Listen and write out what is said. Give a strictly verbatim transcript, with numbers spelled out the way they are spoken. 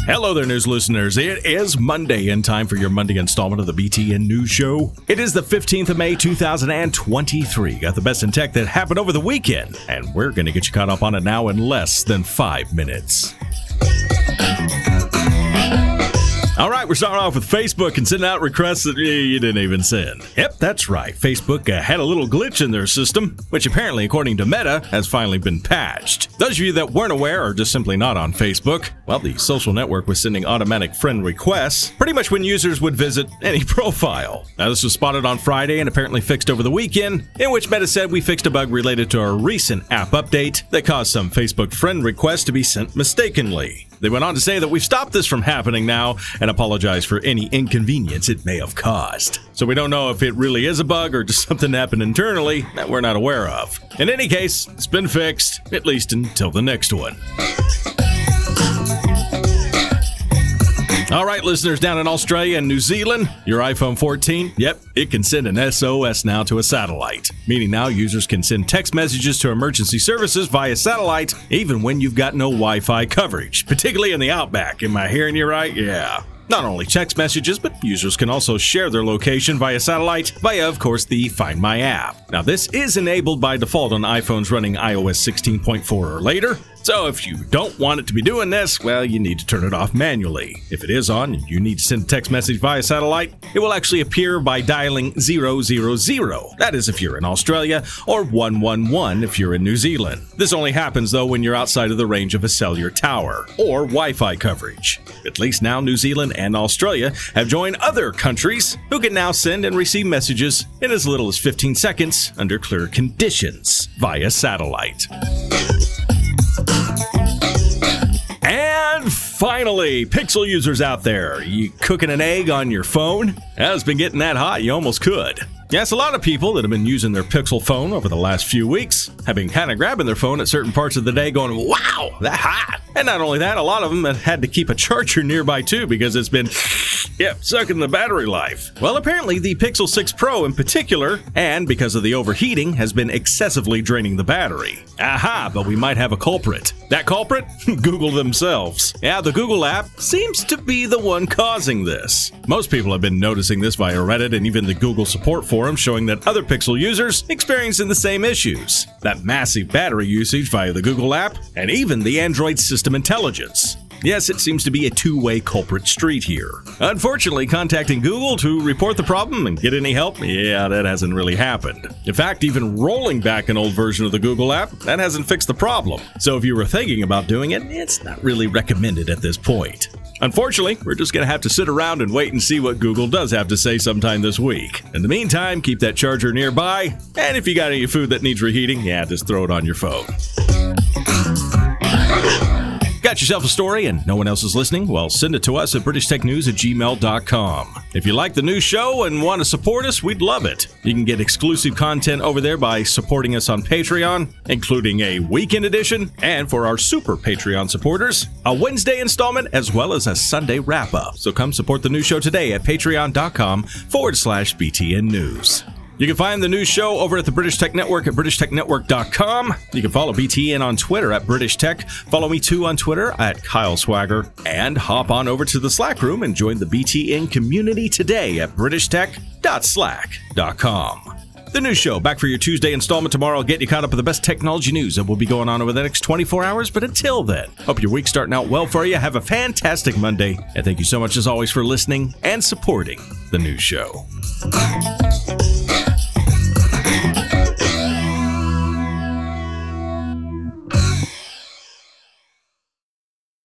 Hello there, news listeners. It is Monday and time for your Monday installment of the B T N News Show. It is the fifteenth of May, two thousand twenty-three. Got the best in tech that happened over the weekend, and we're going to get you caught up on it now in less than five minutes. All right, we're starting off with Facebook and sending out requests that you didn't even send. Yep, that's right. Facebook uh, had a little glitch in their system, which apparently, according to Meta, has finally been patched. Those of you that weren't aware or just simply not on Facebook, well, the social network was sending automatic friend requests pretty much when users would visit any profile. Now, this was spotted on Friday and apparently fixed over the weekend, in which Meta said we fixed a bug related to a recent app update that caused some Facebook friend requests to be sent mistakenly. They went on to say that we've stopped this from happening now and apologize for any inconvenience it may have caused. So we don't know if it really is a bug or just something that happened internally that we're not aware of. In any case, it's been fixed, at least until the next one. All right, listeners down in Australia and New Zealand, your iPhone fourteen, yep, it can send an S O S now to a satellite, meaning now users can send text messages to emergency services via satellite, even when you've got no Wi-Fi coverage, particularly in the outback. Am I hearing you right? Yeah. Not only text messages, but users can also share their location via satellite via, of course, the Find My app. Now, this is enabled by default on iPhones running i O S sixteen point four or later. So if you don't want it to be doing this, well, you need to turn it off manually. If it is on and you need to send a text message via satellite, it will actually appear by dialing zero zero zero. That is if you're in Australia, or one one one if you're in New Zealand. This only happens, though, when you're outside of the range of a cellular tower or Wi-Fi coverage. At least now New Zealand and Australia have joined other countries who can now send and receive messages in as little as fifteen seconds under clear conditions via satellite. And finally, Pixel users out there, you cooking an egg on your phone? It's been getting that hot, you almost could. Yes, a lot of people that have been using their Pixel phone over the last few weeks have been kind of grabbing their phone at certain parts of the day going, wow, that hot. And not only that, a lot of them have had to keep a charger nearby too because it's been, yep, sucking the battery life. Well, apparently the Pixel six Pro in particular, and because of the overheating, has been excessively draining the battery. Aha, but we might have a culprit. That culprit? Google themselves. Yeah, the Google app seems to be the one causing this. Most people have been noticing this via Reddit and even the Google support forum showing that other Pixel users experiencing the same issues. That massive battery usage via the Google app and even the Android system intelligence. Yes, it seems to be a two-way culprit street here. Unfortunately, contacting Google to report the problem and get any help, yeah, that hasn't really happened. In fact, even rolling back an old version of the Google app, that hasn't fixed the problem. So if you were thinking about doing it, it's not really recommended at this point. Unfortunately, we're just going to have to sit around and wait and see what Google does have to say sometime this week. In the meantime, keep that charger nearby, and if you got any food that needs reheating, yeah, just throw it on your phone. Got yourself a story and no one else is listening? Well, send it to us at british tech news at gmail dot com. If you like the new show and want to support us, we'd love it. You can get exclusive content over there by supporting us on Patreon, including a weekend edition, and for our super Patreon supporters, a Wednesday installment as well as a Sunday wrap-up. So come support the new show today at patreon dot com forward slash B T N News. You can find the news show over at the British Tech Network at british tech network dot com. You can follow B T N on Twitter at British Tech. Follow me too on Twitter at Kyle Swagger. And hop on over to the Slack room and join the B T N community today at british tech dot slack dot com. The news show back for your Tuesday installment tomorrow. I'll get you caught up with the best technology news that will be going on over the next twenty-four hours. But until then, hope your week's starting out well for you. Have a fantastic Monday. And thank you so much as always for listening and supporting the news show.